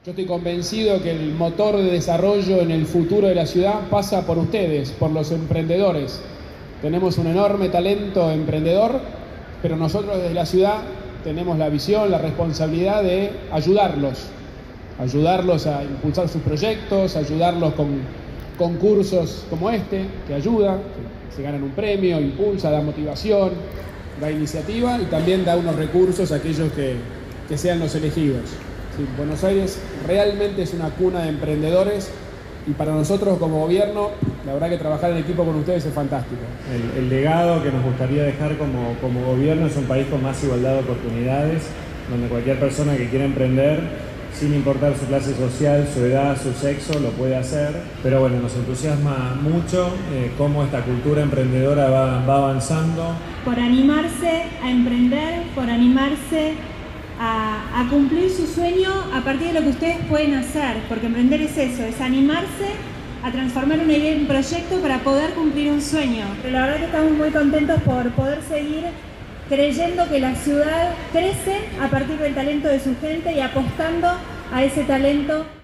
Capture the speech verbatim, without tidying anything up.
Yo estoy convencido que el motor de desarrollo en el futuro de la ciudad pasa por ustedes, por los emprendedores. Tenemos un enorme talento emprendedor, pero nosotros desde la ciudad tenemos la visión, la responsabilidad de ayudarlos. Ayudarlos a impulsar sus proyectos, ayudarlos con concursos como este, que ayuda, que se ganan un premio, impulsa, da motivación, da iniciativa y también da unos recursos a aquellos que, que sean los elegidos. Sí, Buenos Aires realmente es una cuna de emprendedores y para nosotros como gobierno, la verdad que trabajar en equipo con ustedes es fantástico. El, el legado que nos gustaría dejar como, como gobierno es un país con más igualdad de oportunidades, donde cualquier persona que quiera emprender, sin importar su clase social, su edad, su sexo, lo puede hacer. Pero bueno, nos entusiasma mucho eh, cómo esta cultura emprendedora va, va avanzando. Por animarse a emprender, por animarse a, a cumplir su sueño a partir de lo que ustedes pueden hacer, porque emprender es eso, es animarse a transformar una idea en un proyecto para poder cumplir un sueño. Pero la verdad que estamos muy contentos por poder seguir creyendo que la ciudad crece a partir del talento de su gente y apostando a ese talento.